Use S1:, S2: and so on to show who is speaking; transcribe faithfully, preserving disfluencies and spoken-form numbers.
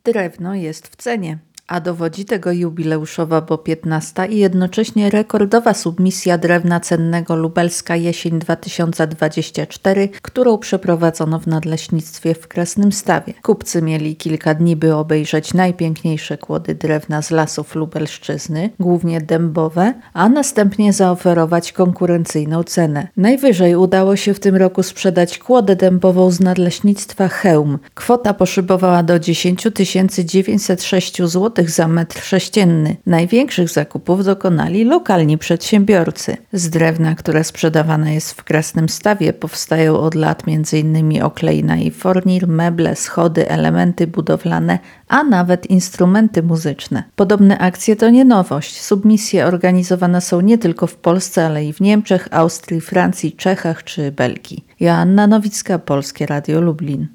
S1: Drewno jest w cenie. A dowodzi tego jubileuszowa, bo piętnasta i jednocześnie rekordowa submisja drewna cennego Lubelska Jesień dwa tysiące dwadzieścia cztery, którą przeprowadzono w Nadleśnictwie w Krasnymstawie. Kupcy mieli kilka dni, by obejrzeć najpiękniejsze kłody drewna z lasów Lubelszczyzny, głównie dębowe, a następnie zaoferować konkurencyjną cenę. Najwyżej udało się w tym roku sprzedać kłodę dębową z Nadleśnictwa Chełm. Kwota poszybowała do dziesięć tysięcy dziewięćset sześć złotych za metr sześcienny. Największych zakupów dokonali lokalni przedsiębiorcy. Z drewna, które sprzedawane jest w Krasnymstawie, powstają od lat m.in. oklejna i fornir, meble, schody, elementy budowlane, a nawet instrumenty muzyczne. Podobne akcje to nie nowość. Submisje organizowane są nie tylko w Polsce, ale i w Niemczech, Austrii, Francji, Czechach czy Belgii. Joanna Nowicka, Polskie Radio Lublin.